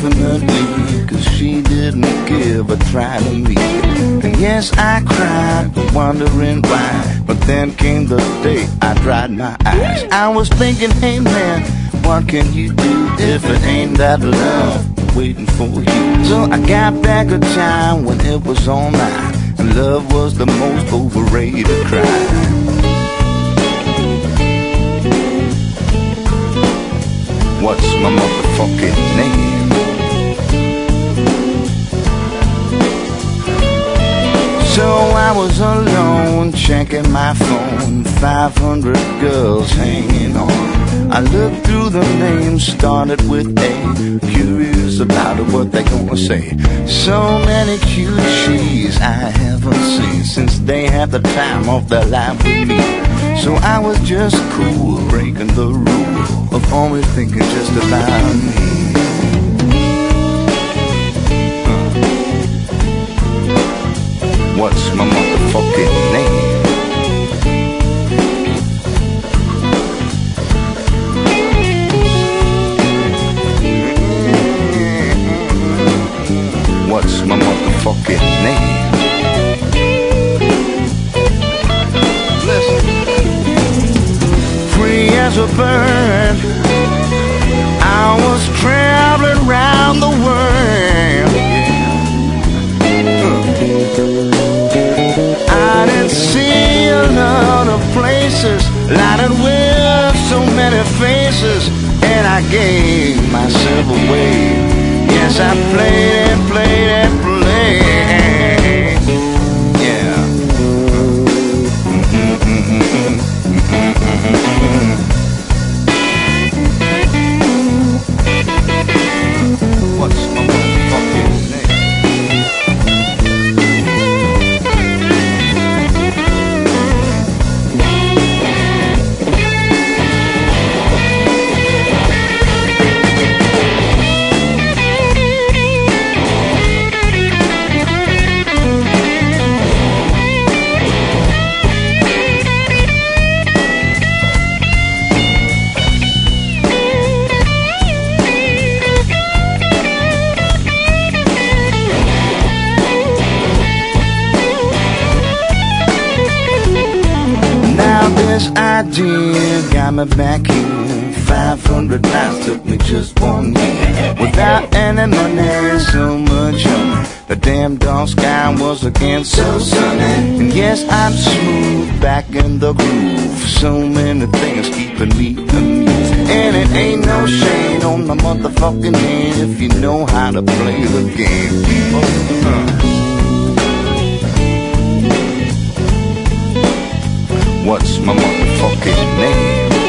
indefinitely, 'cause she didn't give a try to me. And yes, I cried, wondering why, but then came the day I dried my eyes. I was thinking, hey man, what can you do if it ain't that love waiting for you? So I got back a time when it was online, and love was the most overrated crime. What's my motherfucking name? So I was alone, checking my phone, 500 girls hanging on. I looked through the names, started with A, curious about what they gonna say. So many cute cheese I haven't seen since they had the time of their life with me. So I was just cool, breaking the rule of only thinking just about me. What's my motherfucking name? What's my motherfucking name? Listen. Free as a bird, I was traveling around the world. I didn't see a lot of places, lighted with so many faces, and I gave myself away. Yes, I played and played and played. Yeah. What's my motherfucking name? This idea got me back here. 500 miles took me just 1 year. Without any money, so much honey. The damn dark sky was again so sunny. And yes, I'm smooth back in the groove. So many things keeping me amused. And it ain't no shame on my motherfucking name if you know how to play the game. What's my motherfucking name?